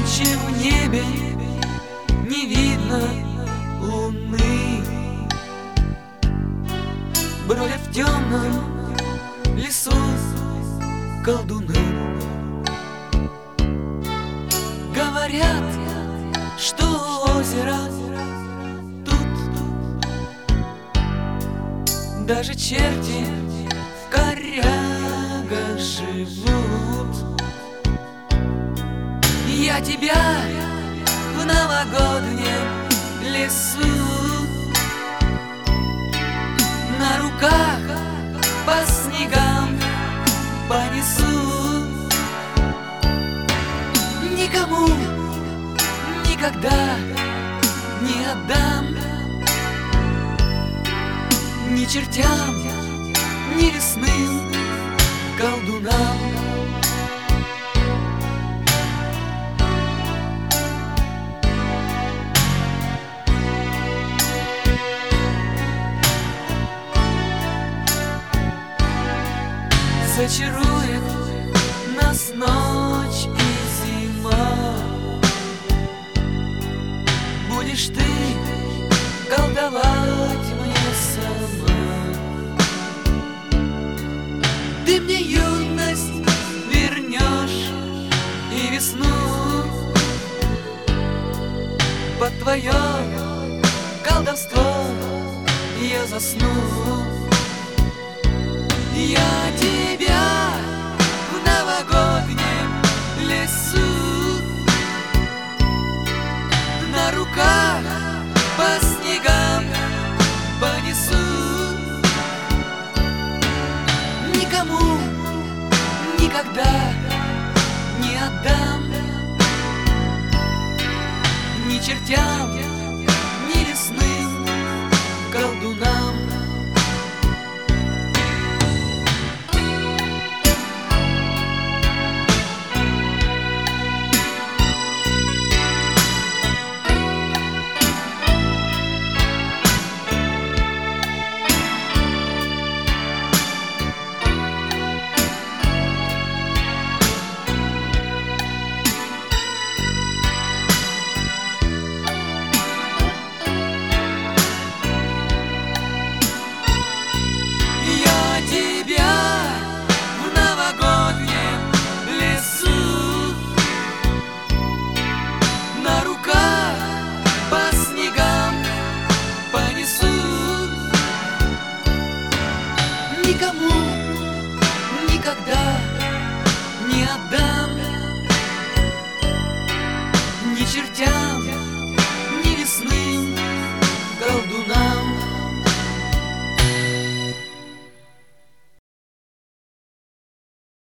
Ночью в небе не видно луны, бродят в темном лесу колдуны. Говорят, что озеро тут даже черти в корягах живут. Я тебя в новогоднем лесу на руках по снегам понесу. Никому никогда не отдам, ни чертям, ни лесным колдунам. Зачарует нас ночь и зима, будешь ты колдовать мне сама. Ты мне юность вернешь и весну, под твое колдовство я засну. Я тебя в новогоднем лесу на руках по снегам понесу. Никому никогда не отдам, ни чертям,